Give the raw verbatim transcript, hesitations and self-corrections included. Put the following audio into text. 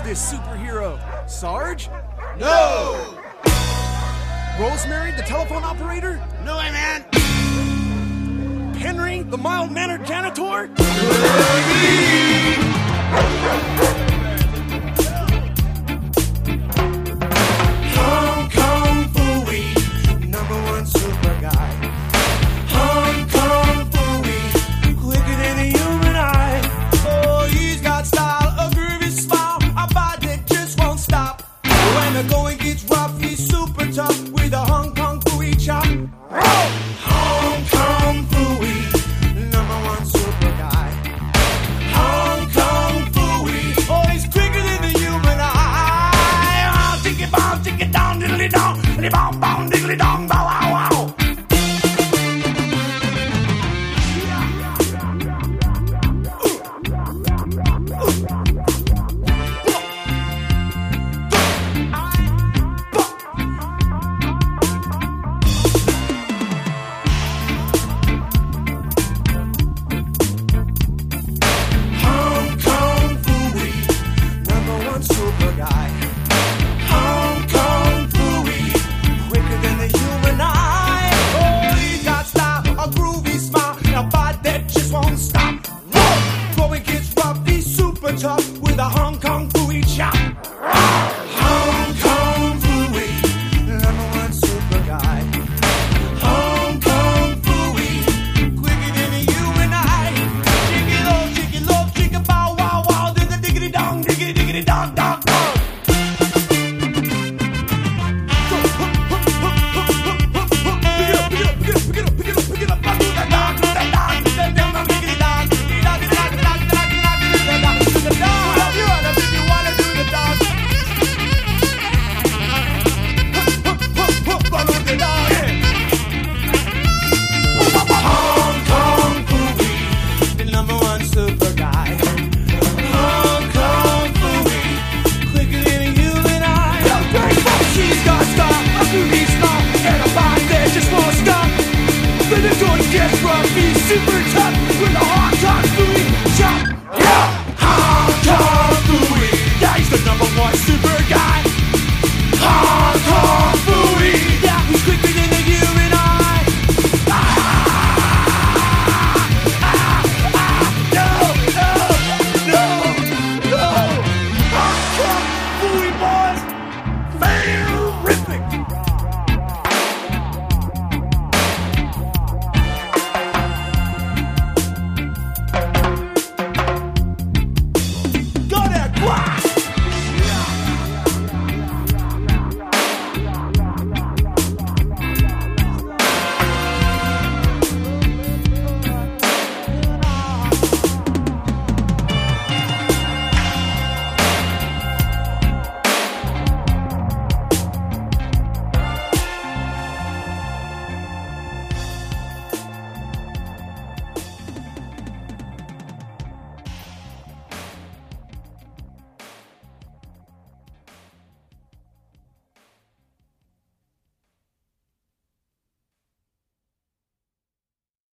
this superhero? Sarge? No! Rosemary, the telephone operator? No, I man. Henry, the mild-mannered janitor? Hong Kong Phooey, number one super guy. Hong Kong Phooey, quicker than the human eye. Oh, he's got style, a groovy smile, a body that just won't stop. When the going gets rough, he's super tough with a Hong Kong Phooey chop. Hong Kong Phooey, number one super guy. Hong Kong Phooey, oh, he's quicker than the human eye. Oh, tick it bomb, tick it down, diddly dong, diddly bomb, bomb, diddly dong, bow, wow, wow. Tough with a Hong Kong Phooey chop. Hong Kong Phooey, number one super guy. Hong Kong Phooey, quicker than a human eye. Jiggy low, jiggy low, jiggy bow, wow, wow, do the diggity dong, diggity diggity dong, dong, dong. Super tough.